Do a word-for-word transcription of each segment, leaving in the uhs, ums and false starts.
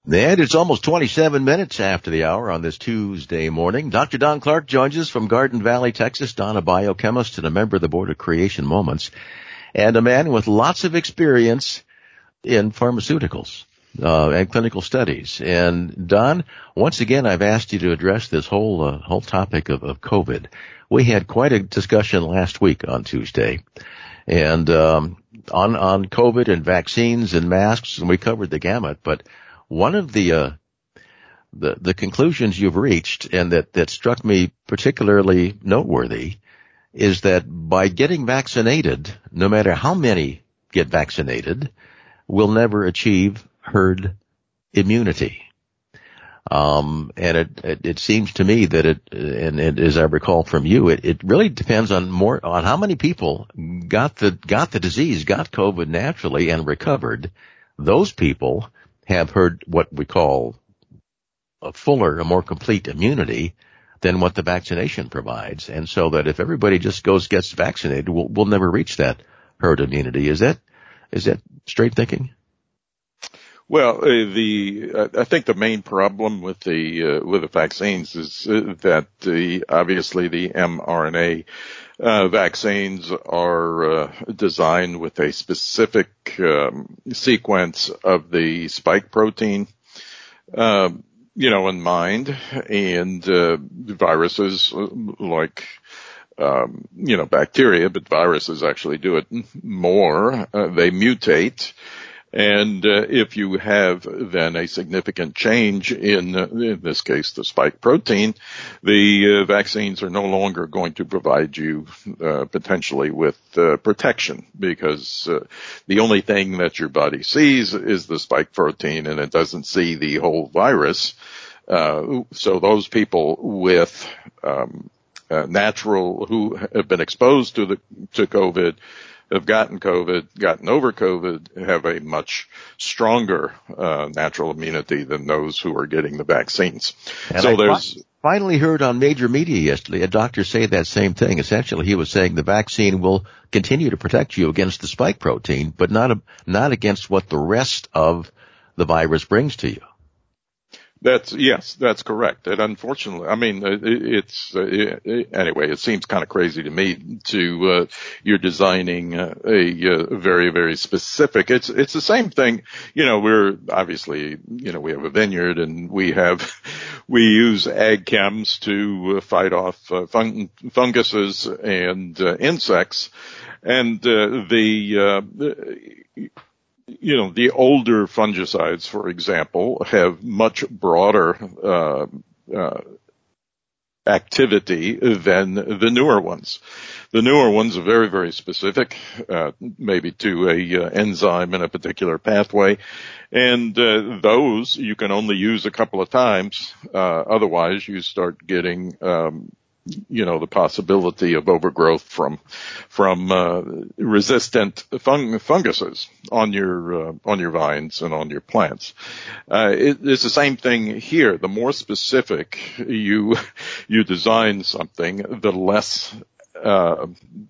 And it's almost twenty-seven minutes after the hour on this Tuesday morning. Doctor Don Clark joins us from Garden Valley, Texas. Don, a biochemist and a member of the board of Creation Moments, and a man with lots of experience in pharmaceuticals uh, and clinical studies. And Don, once again, I've asked you to address this whole uh, whole topic of, of COVID. We had quite a discussion last week on Tuesday, and um, on on COVID and vaccines and masks, and we covered the gamut, but one of the, uh, the, the conclusions you've reached, and that, that struck me particularly noteworthy, is that by getting vaccinated, no matter how many get vaccinated, we'll never achieve herd immunity. Um, and it, it, it seems to me that it, and, and as I recall from you, it, it really depends on more, on how many people got the, got the disease, got COVID naturally and recovered. Those people have heard what we call a fuller, a more complete immunity than what the vaccination provides. And so that if everybody just goes, gets vaccinated, we'll, we'll never reach that herd immunity. Is that, is that straight thinking? Well, uh, the, uh, I think the main problem with the, uh, with the vaccines is uh, that the, obviously the mRNA Uh, vaccines are uh, designed with a specific um, sequence of the spike protein, uh, you know, in mind, and uh, viruses like, um, you know, bacteria, but viruses actually do it more. Uh, they mutate. And uh, if you have then a significant change in, uh, in this case, the spike protein, the uh, vaccines are no longer going to provide you uh, potentially with uh, protection, because uh, the only thing that your body sees is the spike protein, and it doesn't see the whole virus. Uh, so those people with um, uh, natural who have been exposed to the to COVID, have gotten COVID, gotten over COVID, have a much stronger uh, natural immunity than those who are getting the vaccines. And so I there's fi- finally heard on major media yesterday a doctor say that same thing. Essentially, he was saying the vaccine will continue to protect you against the spike protein, but not a, not against what the rest of the virus brings to you. That's, yes, that's correct. And unfortunately, I mean, it's, uh, it, anyway, it seems kind of crazy to me to, uh, you're designing a, a very, very specific, it's, it's the same thing, you know, we're obviously, you know, we have a vineyard and we have, we use ag chems to fight off uh, fung, funguses and uh, insects. And, uh, the, uh, you know, the older fungicides, for example, have much broader uh, uh, activity than the newer ones. The newer ones are very, very specific, uh, maybe to a uh, enzyme in a particular pathway, and uh, those you can only use a couple of times. Uh, otherwise, you start getting um, you know, the possibility of overgrowth from, from, uh, resistant fung- funguses on your, uh, on your vines and on your plants. Uh, it, it's the same thing here. The more specific you, you design something, the less, uh,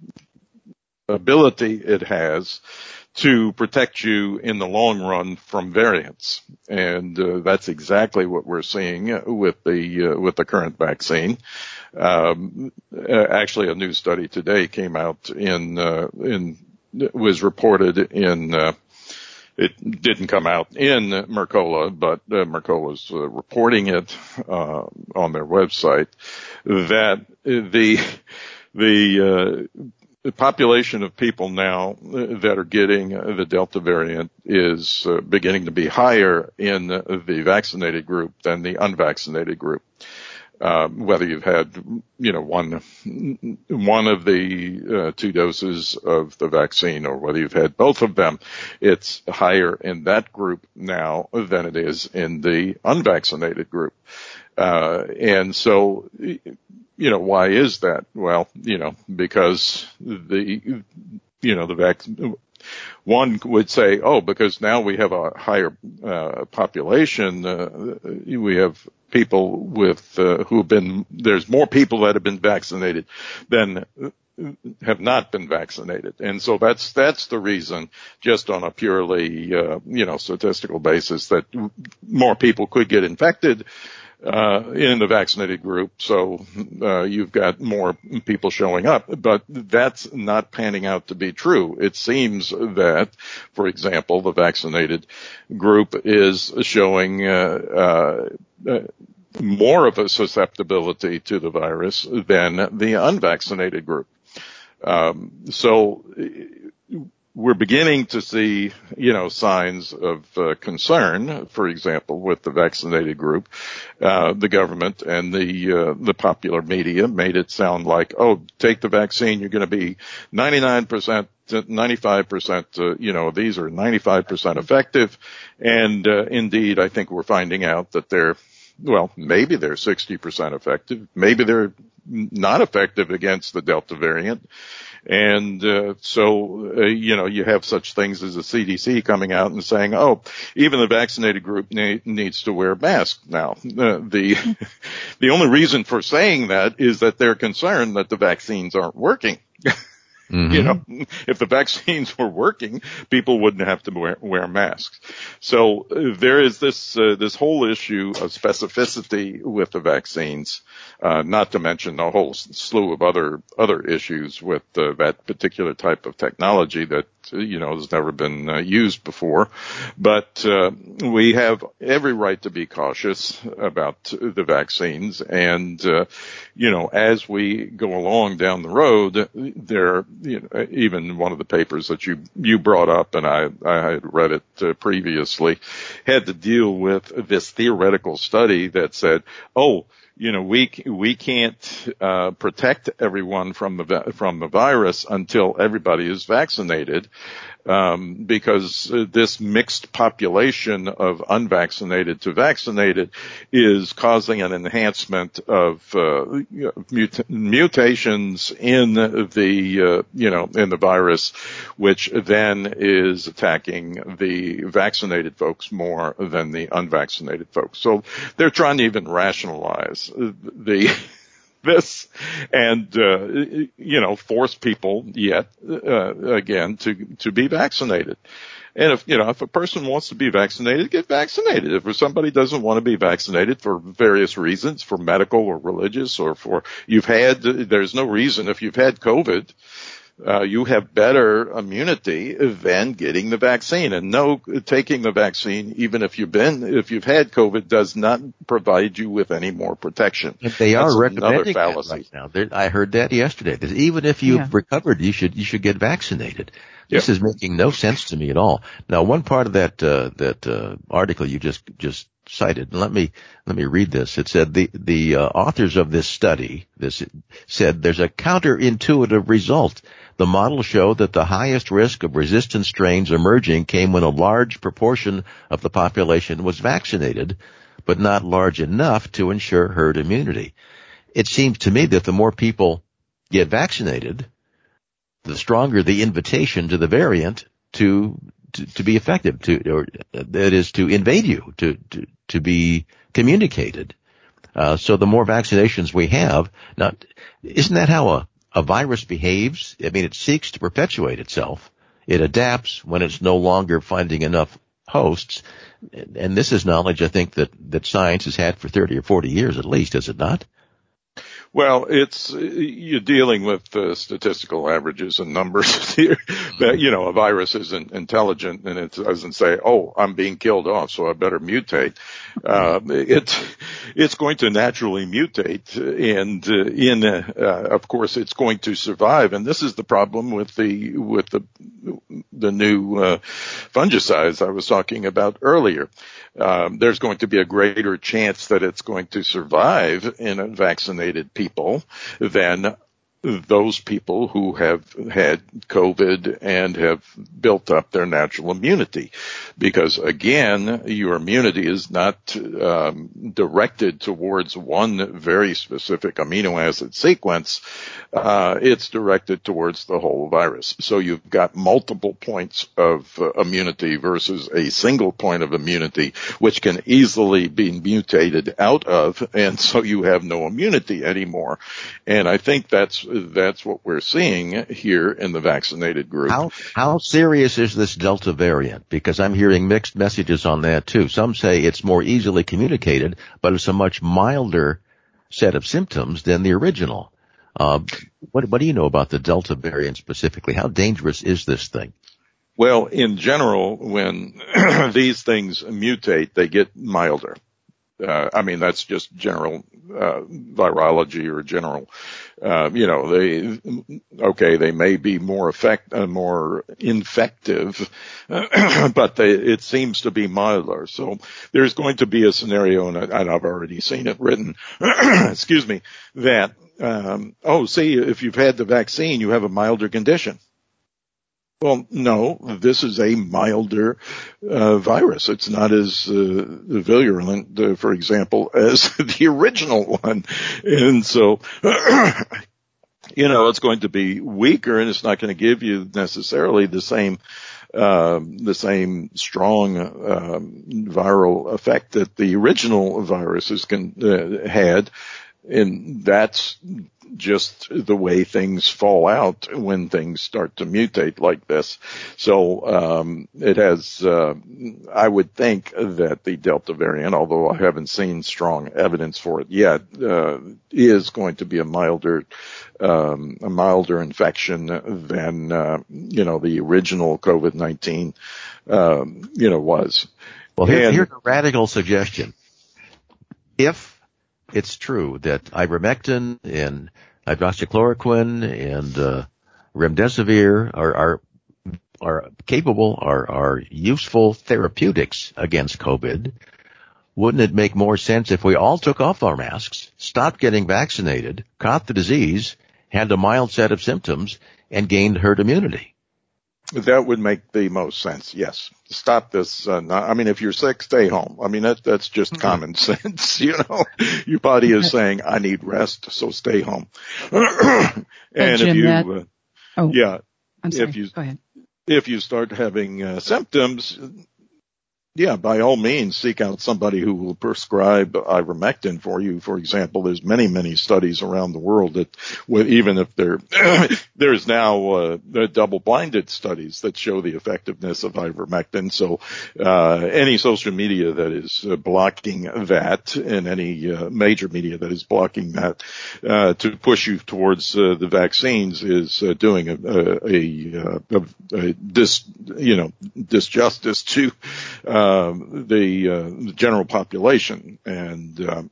ability it has to protect you in the long run from variants. And uh, that's exactly what we're seeing with the uh, with the current vaccine. Um, actually, a new study today came out in uh, in was reported in. Uh, it didn't come out in Mercola, but uh, Mercola's uh, reporting it uh, on their website that the the uh, The population of people now that are getting the Delta variant is uh, beginning to be higher in the vaccinated group than the unvaccinated group. Um, whether you've had, you know, one, one of the uh, two doses of the vaccine or whether you've had both of them, it's higher in that group now than it is in the unvaccinated group. Uh, and so, you know, why is that? Well, you know, because the, you know, the vaccine, one would say, oh, because now we have a higher, uh, population, uh, we have people with, uh, who've been, there's more people that have been vaccinated than have not been vaccinated. And so that's, that's the reason, just on a purely, uh, you know, statistical basis, that more people could get infected, uh, in the vaccinated group. So, uh, you've got more people showing up, but that's not panning out to be true. It seems that, for example, the vaccinated group is showing, uh, uh, uh more of a susceptibility to the virus than the unvaccinated group. Um, so we're beginning to see, you know, signs of uh, concern, for example, with the vaccinated group. Uh, the government and the, uh, the popular media made it sound like, oh, take the vaccine, you're going to be ninety-nine percent, ninety-five percent, uh, you know, these are ninety-five percent effective. And, uh, indeed, I think we're finding out that they're, well, maybe they're sixty percent effective. Maybe they're not effective against the Delta variant. And, uh, so, uh, you know, you have such things as the C D C coming out and saying, oh, even the vaccinated group ne- needs to wear masks now. Uh, the, the only reason for saying that is that they're concerned that the vaccines aren't working. Mm-hmm. You know, if the vaccines were working, people wouldn't have to wear, wear masks. So uh, there is this, uh, this whole issue of specificity with the vaccines, uh, not to mention a whole slew of other, other issues with uh, that particular type of technology that, uh, you know, has never been uh, used before. But, uh, we have every right to be cautious about the vaccines. And, uh, you know, as we go along down the road, there, you know, even one of the papers that you, you brought up, and I, I had read it uh, previously, had to deal with this theoretical study that said, oh, you know, we, we can't, uh, protect everyone from the, from the virus until everybody is vaccinated. Um, because uh, this mixed population of unvaccinated to vaccinated is causing an enhancement of uh, mut- mutations in the uh, you know in the virus, which then is attacking the vaccinated folks more than the unvaccinated folks. So they're trying to even rationalize the. this and, uh, you know, force people yet, uh, again, to, to be vaccinated. And if, you know, if a person wants to be vaccinated, get vaccinated. If somebody doesn't want to be vaccinated for various reasons, for medical or religious or for you've had, there's no reason if you've had COVID, Uh, you have better immunity than getting the vaccine. And no, taking the vaccine, even if you've been, if you've had COVID, does not provide you with any more protection. If they That's are recommending another that fallacy. right now. They're, I heard that yesterday, that even if you've yeah. recovered, you should, you should get vaccinated. This yeah. is making no sense to me at all. Now, one part of that, uh, that, uh, article you just, just cited, let me, let me read this. It said the, the, uh, authors of this study, this said there's a counterintuitive result. The model showed that the highest risk of resistant strains emerging came when a large proportion of the population was vaccinated, but not large enough to ensure herd immunity. It seems to me that the more people get vaccinated, the stronger the invitation to the variant to to, to be effective, to or that is to invade you, to to, to be communicated. Uh, so the more vaccinations we have, now, isn't that how a A virus behaves? I mean, it seeks to perpetuate itself. It adapts when it's no longer finding enough hosts. And this is knowledge, I think, that, that science has had for thirty or forty years at least, is it not? Well, it's, you're dealing with uh, statistical averages and numbers here. That, you know, a virus isn't intelligent and it doesn't say, oh, I'm being killed off, so I better mutate. Uh, it's, it's going to naturally mutate and, uh, in, uh, of course, it's going to survive. And this is the problem with the, with the, the new, uh, fungicides I was talking about earlier. Um, there's going to be a greater chance that it's going to survive in a vaccinated people than those people who have had COVID and have built up their natural immunity. Because again, your immunity is not um, directed towards one very specific amino acid sequence. Uh, it's directed towards the whole virus. So you've got multiple points of uh, immunity versus a single point of immunity, which can easily be mutated out of, and so you have no immunity anymore. And I think that's that's what we're seeing here in the vaccinated group. How, how serious is this Delta variant? Because I'm hearing mixed messages on that too. Some say it's more easily communicated, but it's a much milder set of symptoms than the original. Uh, what, what do you know about the Delta variant specifically? How dangerous is this thing? Well, in general, when these things mutate, they get milder. Uh, I mean, that's just general uh, virology or general, uh, you know, they, okay, they may be more effect, uh, more infective, but they, it seems to be milder. So there's going to be a scenario, and, I, and I've already seen it written, excuse me, that, um, oh, see, if you've had the vaccine, you have a milder condition. Well, no, this is a milder uh, virus. It's not as uh, virulent, uh, for example, as the original one. And so, you know, it's going to be weaker, and it's not going to give you necessarily the same uh, the same strong uh, viral effect that the original viruses can, uh, had. And that's just the way things fall out when things start to mutate like this. So um it has, uh, I would think that the Delta variant, although I haven't seen strong evidence for it yet, uh, is going to be a milder, um, a milder infection than, uh, you know, the original COVID nineteen, um, you know, was. Well, here, and, here's a radical suggestion. If it's true that ivermectin and hydroxychloroquine and uh, remdesivir are, are are capable, are are useful therapeutics against COVID. Wouldn't it make more sense if we all took off our masks, stopped getting vaccinated, caught the disease, had a mild set of symptoms, and gained herd immunity? That would make the most sense, yes. Stop this. Uh, not, I mean, if you're sick, stay home. I mean, that, that's just mm-hmm. common sense, you know. Your body is saying, I need rest, so stay home. and Jim, if you, that, uh, oh, yeah, I'm sorry. if you, Go ahead. If you start having uh, symptoms, yeah, by all means, seek out somebody who will prescribe ivermectin for you. For example, there's many, many studies around the world that, even if they're, there's now uh, double-blinded studies that show the effectiveness of ivermectin. So uh, any social media that is uh, blocking that, and any uh, major media that is blocking that uh, to push you towards uh, the vaccines is uh, doing a, a, a, a dis, you know, disjustice to uh, Um, the, uh, the general population. And, um,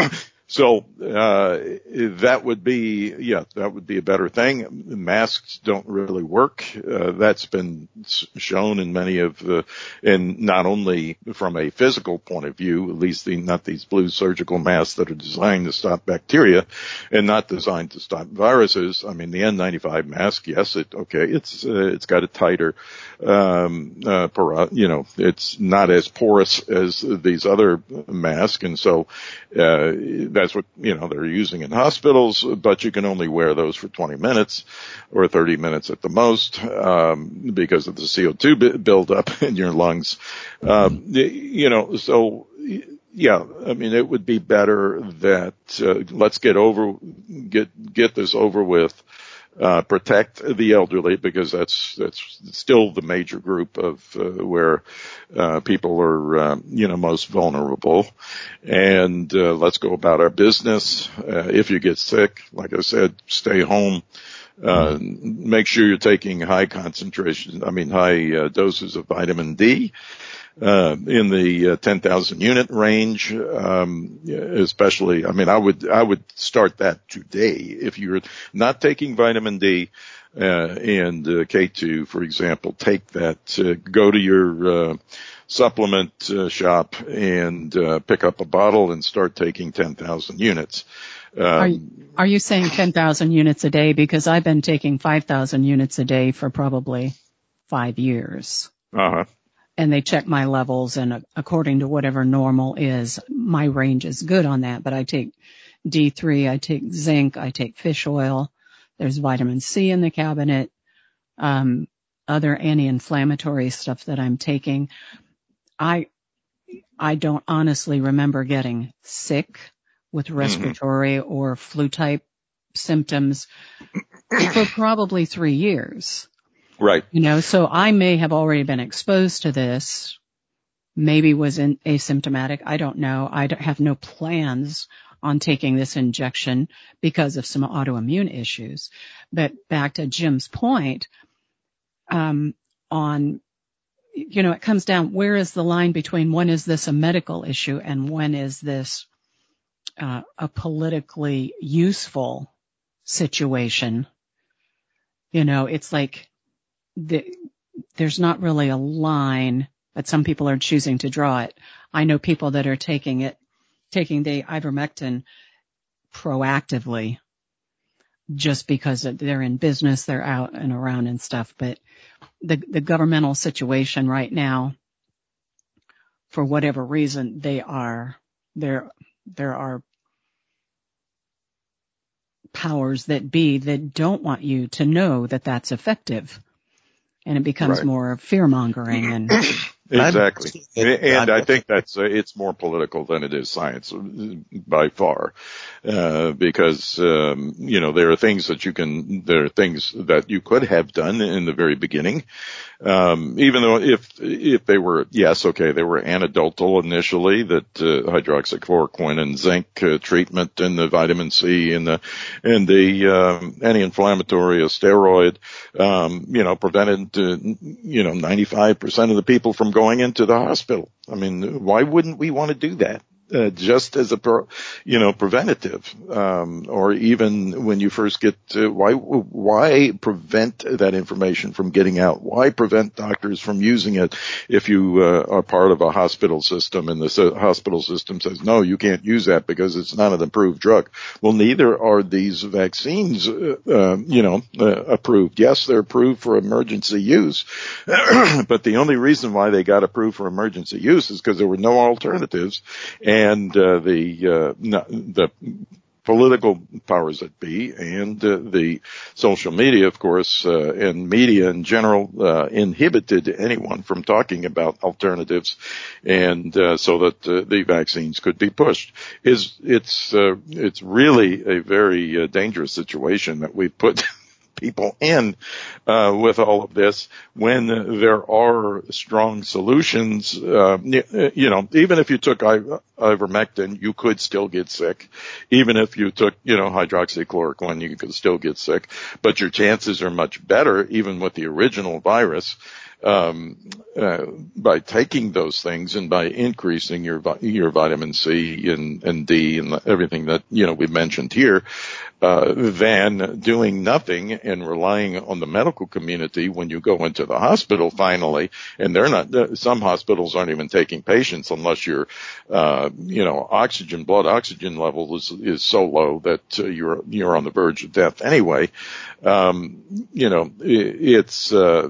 so, uh, that would be, yeah, that would be a better thing. Masks don't really work. Uh, that's been shown in many of the, and not only from a physical point of view, at least the, not these blue surgical masks that are designed to stop bacteria and not designed to stop viruses. I mean, the N ninety-five mask, yes, it, okay, it's, uh, it's got a tighter, um, uh, poro- you know, it's not as porous as these other masks. And so, uh, that's what, you know, they're using in hospitals, but you can only wear those for twenty minutes or thirty minutes at the most, um, because of the C O two buildup in your lungs. Um, you know, so, yeah, I mean, it would be better that, uh, let's get over, get, get this over with. Uh, protect the elderly, because that's, that's still the major group of, uh, where, uh, people are, uh, you know, most vulnerable. And, uh, let's go about our business. Uh, if you get sick, like I said, stay home. Uh, make sure you're taking high concentration, I mean, high uh, doses of vitamin D. Uh, in the uh, ten thousand unit range, um, especially, I mean, I would, I would start that today. If you're not taking vitamin D, uh, and, uh, K two, for example, take that, uh, go to your, uh, supplement, uh, shop and, uh, pick up a bottle and start taking ten thousand units. Um, are, you, are you saying ten thousand units a day? Because I've been taking five thousand units a day for probably five years. Uh-huh. And they check my levels, and according to whatever normal is, my range is good on that. But I take D three, I take zinc, I take fish oil. There's vitamin C in the cabinet, um, other anti-inflammatory stuff that I'm taking. I, I don't honestly remember getting sick with respiratory mm-hmm. or flu type symptoms for probably three years. Right. You know, so I may have already been exposed to this, maybe was in asymptomatic. I don't know. I don't have no plans on taking this injection because of some autoimmune issues. But back to Jim's point, um, on, you know, it comes down, where is the line between when is this a medical issue and when is this uh, a politically useful situation? You know, it's like the, there's not really a line, but some people are choosing to draw it. I know people that are taking it, taking the ivermectin proactively just because they're in business, they're out and around and stuff. But the, the governmental situation right now, for whatever reason, they are, there, there are powers that be that don't want you to know that that's effective. And it becomes Right. more fear mongering and exactly. And I think that's uh, it's more political than it is science by far, uh, because um, you know there are things that you can there are things that you could have done in the very beginning, um, even though if if they were yes okay they were anecdotal initially, that uh, hydroxychloroquine and zinc uh, treatment and the vitamin C and the and the um, anti-inflammatory, a steroid, um, you know prevented uh, you know ninety-five percent of the people from going going into the hospital. I mean, why wouldn't we want to do that? Uh, just as a, pro, you know, preventative, um, or even when you first get to, why, why prevent that information from getting out? Why prevent doctors from using it if you uh, are part of a hospital system and the hospital system says, no, you can't use that because it's not an approved drug? Well, neither are these vaccines, uh, uh, you know, uh, approved. Yes, they're approved for emergency use, but the only reason why they got approved for emergency use is because there were no alternatives. And And uh, the uh, the political powers that be and uh, the social media, of course, uh, and media in general uh, inhibited anyone from talking about alternatives, and uh, so that uh, the vaccines could be pushed. Is it's uh, it's really a very uh, dangerous situation that we put people in uh, with all of this when there are strong solutions. Uh, you know, even if you took ivermectin, you could still get sick. Even if you took, you know, hydroxychloroquine, you could still get sick. But your chances are much better, even with the original virus, um, uh, by taking those things and by increasing your your vitamin C and, and D and everything that, you know, we mentioned here, uh, than doing nothing and relying on the medical community when you go into the hospital finally. And they're not, some hospitals aren't even taking patients unless your, uh, you know, oxygen, blood oxygen level is, is so low that uh, you're, you're on the verge of death anyway. Um, you know, it, it's, uh,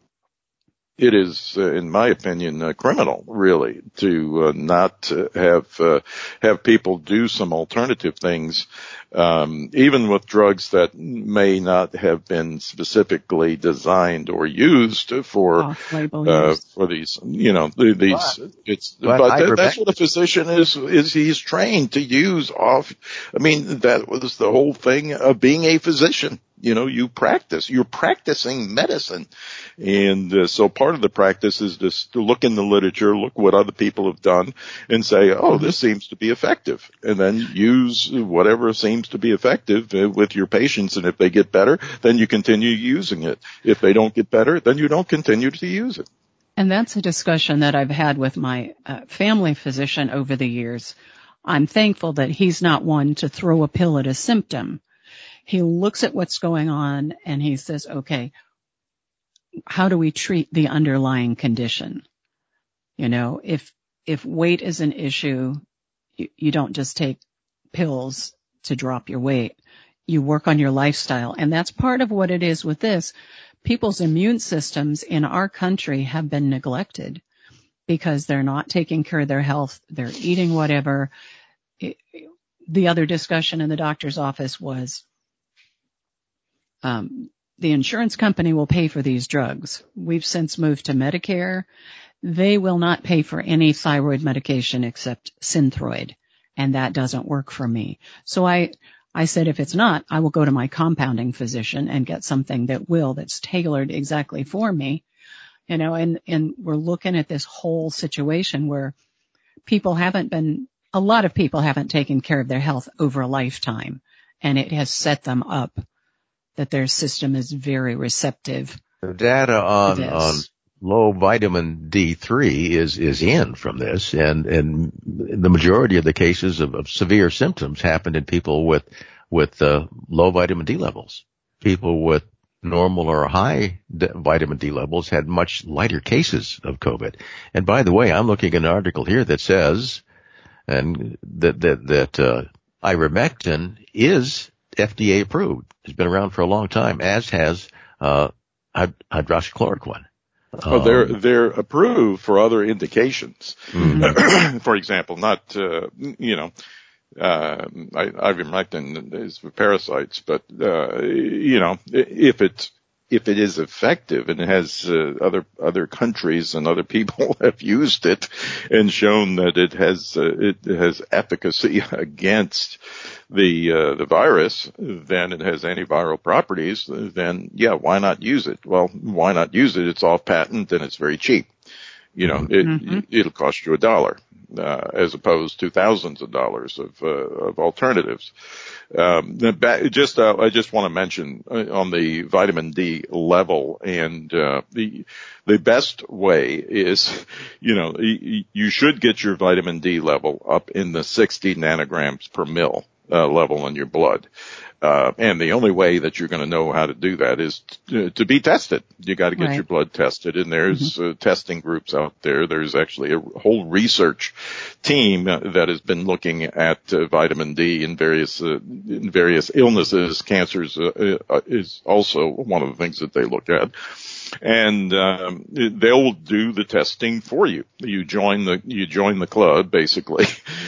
It is, uh, in my opinion, uh, criminal, really, to uh, not uh, have uh, have people do some alternative things, um, even with drugs that may not have been specifically designed or used for uh, for these, you know, these. But, it's but, but that, that's what a physician is. Is he's trained to use off. I mean, that was the whole thing of being a physician. You know, you practice, you're practicing medicine. And uh, so part of the practice is just to look in the literature, look what other people have done and say, oh, this seems to be effective. And then use whatever seems to be effective uh, with your patients. And if they get better, then you continue using it. If they don't get better, then you don't continue to use it. And that's a discussion that I've had with my uh, family physician over the years. I'm thankful that he's not one to throw a pill at a symptom. He looks at what's going on and he says, okay, how do we treat the underlying condition? You know, if, if weight is an issue, you, you don't just take pills to drop your weight. You work on your lifestyle. And that's part of what it is with this. People's immune systems in our country have been neglected because they're not taking care of their health. They're eating whatever. It, the other discussion in the doctor's office was, Um, the insurance company will pay for these drugs. We've since moved to Medicare. They will not pay for any thyroid medication except Synthroid, and that doesn't work for me. So I, I said, if it's not, I will go to my compounding physician and get something that will, that's tailored exactly for me. You know, and, and we're looking at this whole situation where people haven't been, a lot of people haven't taken care of their health over a lifetime, and it has set them up that their system is very receptive. The data on, on low vitamin D three is, is in from this, and, and the majority of the cases of, of severe symptoms happened in people with, with, uh, low vitamin D levels. People with normal or high d- vitamin D levels had much lighter cases of COVID. And by the way, I'm looking at an article here that says, and that, that, that, uh, ivermectin is F D A approved. It's been around for a long time, as has, uh, hydroxychloroquine. Oh, they're they're approved for other indications. Mm-hmm. For example, not uh, you know, uh, ivermectin is for parasites, but uh, you know, if it's if it is effective, and it has uh, other other countries and other people have used it and shown that it has uh, it has efficacy against the uh, the virus, then it has antiviral properties, then yeah, why not use it? Well, why not use it? It's off patent and it's very cheap. You know, it, mm-hmm. it'll cost you a dollar, uh, as opposed to thousands of dollars of, uh, of alternatives. Um, just, uh, I just want to mention uh, on the vitamin D level, and, uh, the, the best way is, you know, y- you should get your vitamin D level up in the sixty nanograms per mil, uh, level in your blood. Uh, and the only way that you're going to know how to do that is to, to be tested. You got to get right. your blood tested, and there's mm-hmm. uh, testing groups out there. There's actually a whole research team uh, that has been looking at uh, vitamin D in various uh, in various illnesses. Cancers uh, uh, is also one of the things that they look at. And um, they'll do the testing for you. You join the you join the club basically,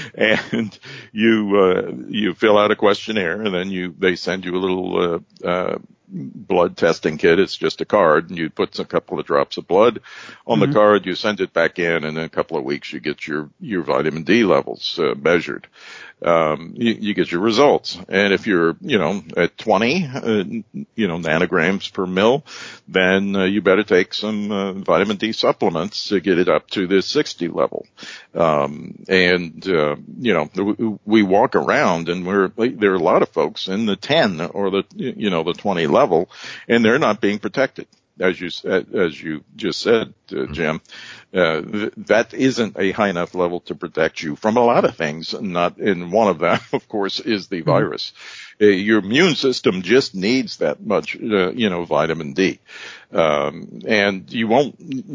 and you uh, you fill out a questionnaire, and then you they send you a little uh, uh, blood testing kit. It's just a card, and you put a couple of drops of blood on mm-hmm. the card. You send it back in, and in a couple of weeks you get your your vitamin D levels uh, measured. Um, you, you get your results. And if you're, you know, at twenty, uh, you know, nanograms per mil, then uh, you better take some uh, vitamin D supplements to get it up to the sixty level. Um, and, uh, you know, we walk around and we're, there are a lot of folks in the ten or the, you know, the twenty level, and they're not being protected. As you as you just said, uh, Jim, uh, th- that isn't a high enough level to protect you from a lot of things. Not, and one of them, of course, is the mm-hmm. virus. Uh, your immune system just needs that much, uh, you know, vitamin D, um, and you won't.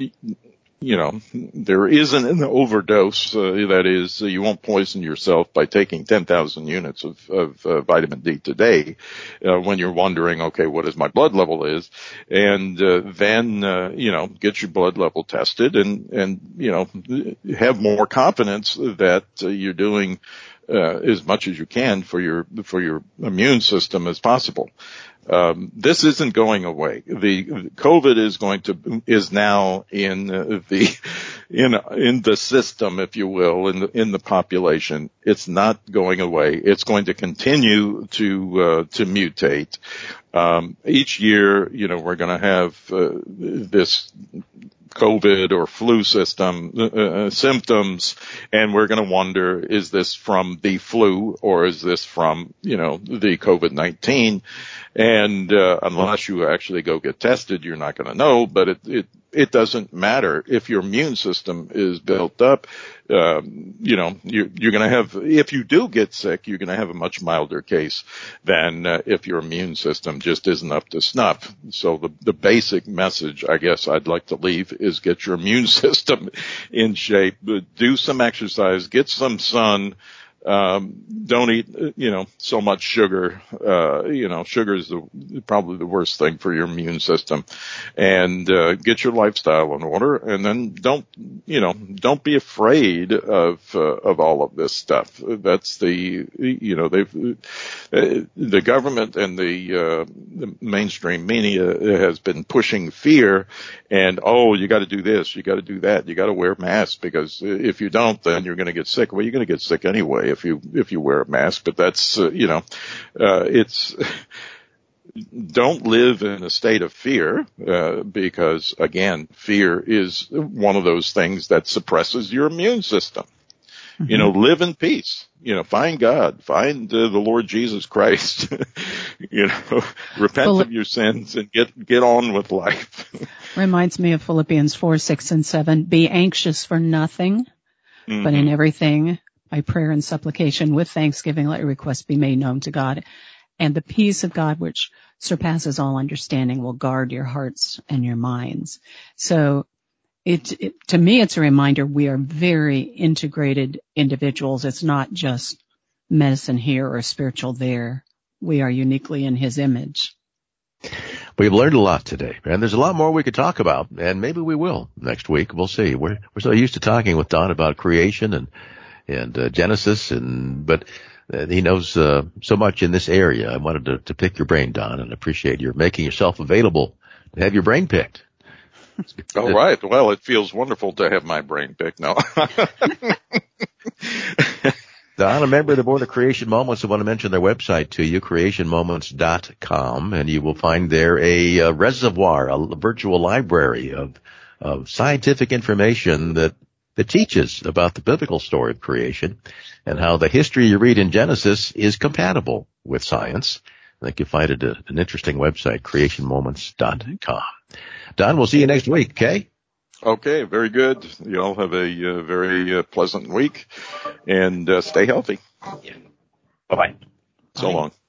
You know, there isn't an overdose, uh, that is, uh, you won't poison yourself by taking ten thousand units of, of uh, vitamin D today, uh, when you're wondering, okay, what is my blood level is, and, uh, then, uh, you know, get your blood level tested and, and, you know, have more confidence that uh, you're doing, uh, as much as you can for your, for your immune system as possible. Um, this isn't going away. The COVID is going to, is now in uh, the, in, in the system, if you will, in the, in the population. It's not going away. It's going to continue to, uh, to mutate. Um, each year, you know, we're going to have, uh, this COVID or flu system, uh, symptoms, and we're going to wonder, is this from the flu or is this from, you know, the COVID nineteen? And, uh, unless you actually go get tested, you're not going to know, but it, it, it doesn't matter. If your immune system is built up, um, you know, you're, you're going to have, if you do get sick, you're going to have a much milder case than uh, if your immune system just isn't up to snuff. So the, the basic message, I guess I'd like to leave is get your immune system in shape, do some exercise, get some sun. Um, don't eat, you know, so much sugar. Uh, you know, sugar is the, probably the worst thing for your immune system. And, uh, get your lifestyle in order. And then don't, you know, don't be afraid of, uh, of all of this stuff. That's the, you know, they've, uh, the government and the, uh, the mainstream media has been pushing fear and, oh, you got to do this, you got to do that, you got to wear masks because if you don't, then you're going to get sick. Well, you're going to get sick anyway. if you, if you wear a mask, but that's, uh, you know, uh, it's, don't live in a state of fear, uh, because again, fear is one of those things that suppresses your immune system. Mm-hmm. You know, live in peace. You know, find God, find uh, the Lord Jesus Christ. You know, repent Phil- of your sins and get get on with life. Reminds me of Philippians four, six, and seven. Be anxious for nothing, mm-hmm. but in everything, by prayer and supplication, with thanksgiving, let your requests be made known to God. And the peace of God, which surpasses all understanding, will guard your hearts and your minds. So it, it, to me, it's a reminder we are very integrated individuals. It's not just medicine here or spiritual there. We are uniquely in His image. We've learned a lot today, and there's a lot more we could talk about, and maybe we will next week. We'll see. We're we're so used to talking with Don about creation and and uh, Genesis, and but uh, he knows uh, so much in this area. I wanted to, to pick your brain, Don, and appreciate your making yourself available to have your brain picked. All right. Well, it feels wonderful to have my brain picked now. Don, a member of the Board of Creation Moments, I want to mention their website to you, creation moments dot com, and you will find there a, a reservoir, a virtual library of, of scientific information that, that teaches about the biblical story of creation and how the history you read in Genesis is compatible with science. I think you'll find it a, an interesting website, creation moments dot com. Don, we'll see you next week, okay? Okay, very good. You all have a uh, very uh, pleasant week, and uh, stay healthy. Yeah. Bye-bye. So Bye. long.